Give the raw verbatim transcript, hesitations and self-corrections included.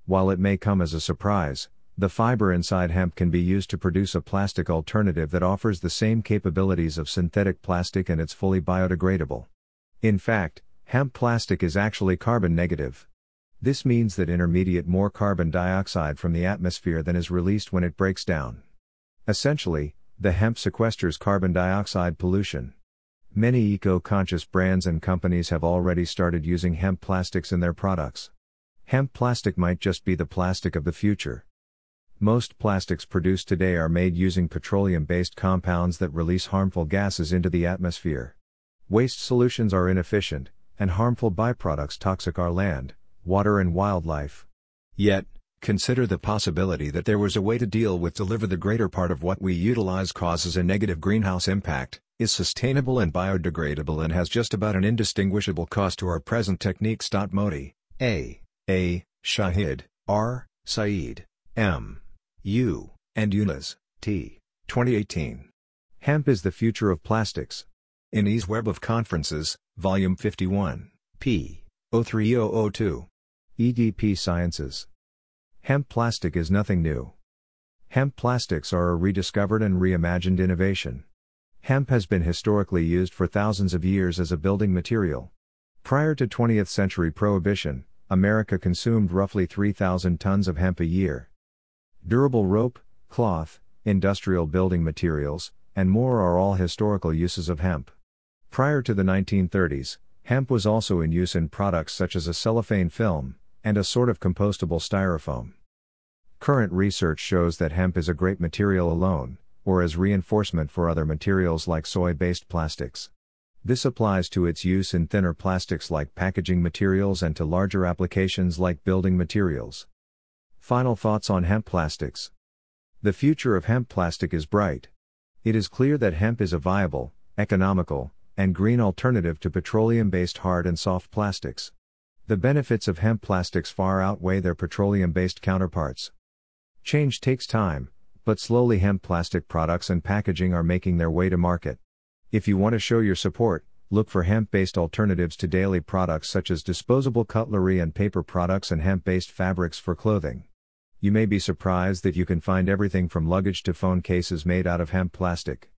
While it may come as a surprise, the fiber inside hemp can be used to produce a plastic alternative that offers the same capabilities of synthetic plastic, and it's fully biodegradable. In fact, hemp plastic is actually carbon negative. This means that intermediate more carbon dioxide from the atmosphere than is released when it breaks down. Essentially, the hemp sequesters carbon dioxide pollution. Many eco-conscious brands and companies have already started using hemp plastics in their products. Hemp plastic might just be the plastic of the future. Most plastics produced today are made using petroleum-based compounds that release harmful gases into the atmosphere. Waste solutions are inefficient, and harmful byproducts toxic our land, water and wildlife. Yet, consider the possibility that there was a way to deal with deliver the greater part of what we utilize causes a negative greenhouse impact, is sustainable and biodegradable, and has just about an indistinguishable cost to our present techniques. Modi, A. A. Shahid, R. Saeed, M. U. and Yunus, T. twenty eighteen. Hemp is the future of plastics. In E's Web of Conferences, Volume fifty-one, p. zero three zero zero two. E D P Sciences. Hemp plastic is nothing new. Hemp plastics are a rediscovered and reimagined innovation. Hemp has been historically used for thousands of years as a building material. Prior to twentieth century prohibition, America consumed roughly three thousand tons of hemp a year. Durable rope, cloth, industrial building materials, and more are all historical uses of hemp. Prior to the nineteen thirties, hemp was also in use in products such as a cellophane film, and a sort of compostable styrofoam. Current research shows that hemp is a great material alone, or as reinforcement for other materials like soy-based plastics. This applies to its use in thinner plastics like packaging materials and to larger applications like building materials. Final thoughts on hemp plastics. The future of hemp plastic is bright. It is clear that hemp is a viable, economical, and green alternative to petroleum-based hard and soft plastics. The benefits of hemp plastics far outweigh their petroleum-based counterparts. Change takes time, but slowly hemp plastic products and packaging are making their way to market. If you want to show your support, look for hemp-based alternatives to daily products such as disposable cutlery and paper products, and hemp-based fabrics for clothing. You may be surprised that you can find everything from luggage to phone cases made out of hemp plastic.